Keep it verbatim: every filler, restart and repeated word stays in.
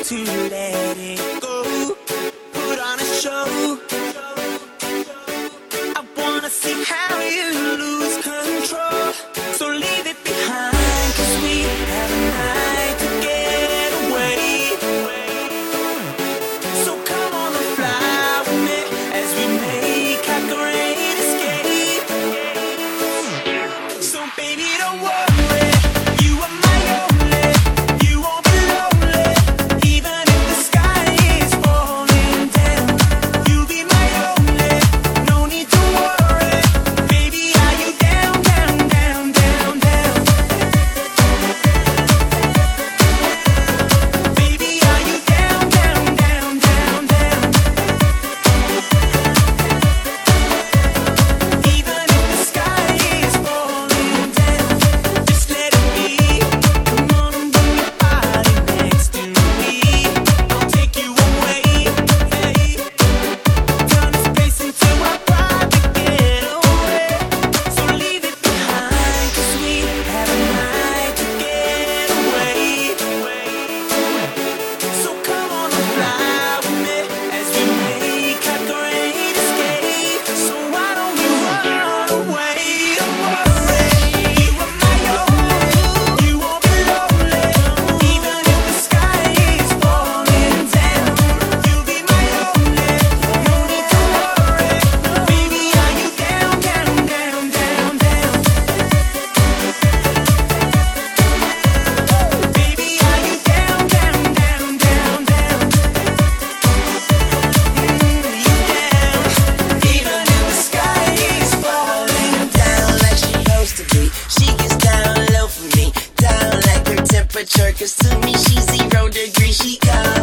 to let it go. Put on a show. I wanna see how you lose control. So leave it behind, 'cause we have a night to get away. So come on and fly with me as we make our great escape. So baby, don't worry, you are my only. You won't be lonely, even if the sky is falling down. You'll be my only, no need to worry. Baby, are you down, down, down, down, down? Baby, are you down, down, down, down, down? Even if the sky is falling down, just let it be. Come on and bring your body next to me. I'll take you away, hey. Turn the space into a private getaway. So leave it behind, 'cause we have a night to get away. So come on and fly with me as we make our great escape. So why don't you run away? Don't worry, you are my only. You won't be lonely, even if the sky is falling down. You'll be my only, no need to worry. Baby, are you down, down, down, down, down? Baby, are you down, down, down, down, down? You down, even if the sky is falling down like she used to be. She gets down low for me, down like her temperature, 'cause to me she's zero degrees. She got